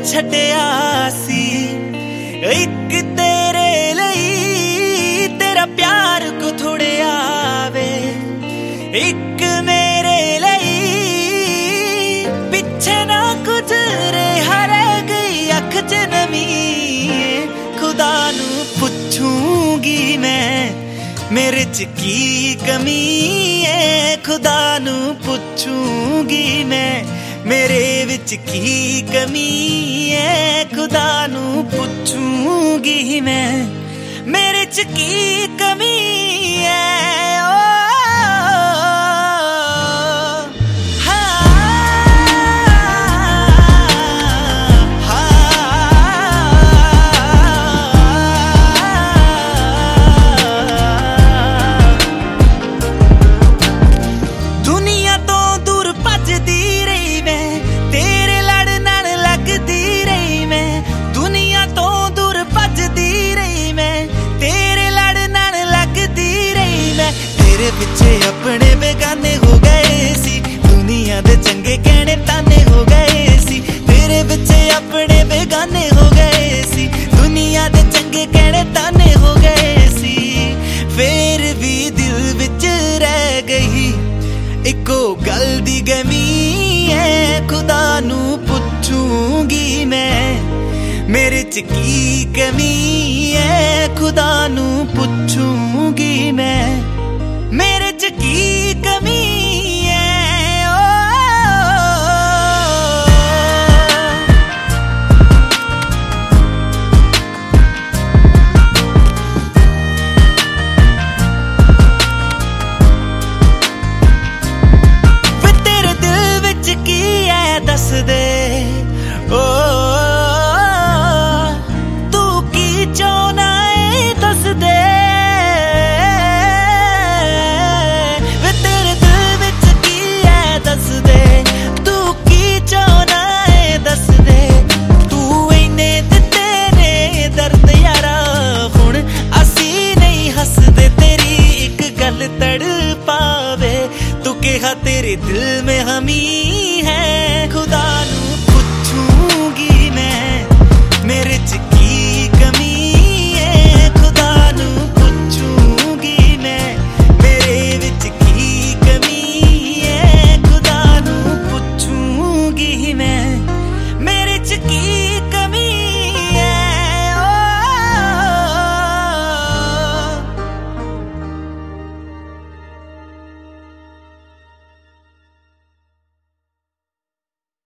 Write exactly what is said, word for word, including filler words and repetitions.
छड्डिया सी इक तेरे लई तेरा प्यार को थोड़िया वे इक मेरे लई पिछे ना कुछ रहा रह गई अख च नमी खुदा नू पुछूंगी मैं मेरे च की कमी है खुदा नू पुछूंगी मैं मेरे विच की कमी है खुदा नू पुछूंगी मैं मेरे च की कमी है ओ पिछे अपने बेगाने हो गए सी दुनिया दे चंगे कहने ताने हो गए सी तेरे पिछे अपने बेगाने हो गए सी दुनिया दे चंगे कहने ताने हो गए सी फिर भी दिल विच रह गई इको गल दी गमी है खुदा नू पुछूंगी मैं मेरे च की कमी है खुदा नू पुछूंगी मैं मेरे च की कमी है ओ वे तेरे दिल विच की है दस दे ओ तू की चाहना है दस दे तड़ पावे तू कहा तेरे दिल में हमी